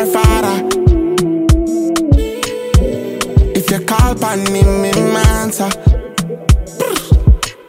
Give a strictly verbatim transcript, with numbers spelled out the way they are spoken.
father. If you call upon me, me answer.